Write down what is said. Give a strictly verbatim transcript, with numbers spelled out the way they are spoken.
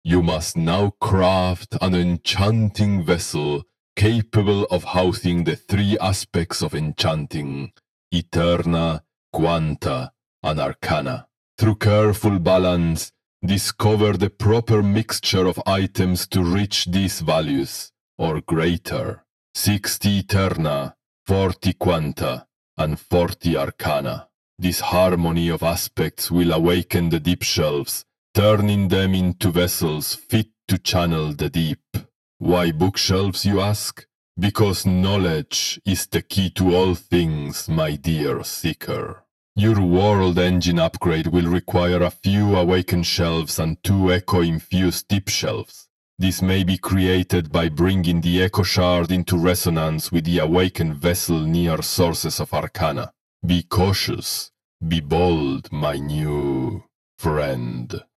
You must now craft an enchanting vessel capable of housing the three aspects of enchanting, Eterna, Quanta, and Arcana. Through careful balance, discover the proper mixture of items to reach these values, or greater. sixty Eterna, forty Quanta, and forty Arcana. This harmony of aspects will awaken the deep shelves, turning them into vessels fit to channel the deep. Why bookshelves, you ask? Because knowledge is the key to all things, my dear seeker. Your world engine upgrade will require a few awakened shelves and two echo-infused deep shelves. This may be created by bringing the echo shard into resonance with the awakened vessel near sources of Arcana. Be cautious, be bold, my new friend.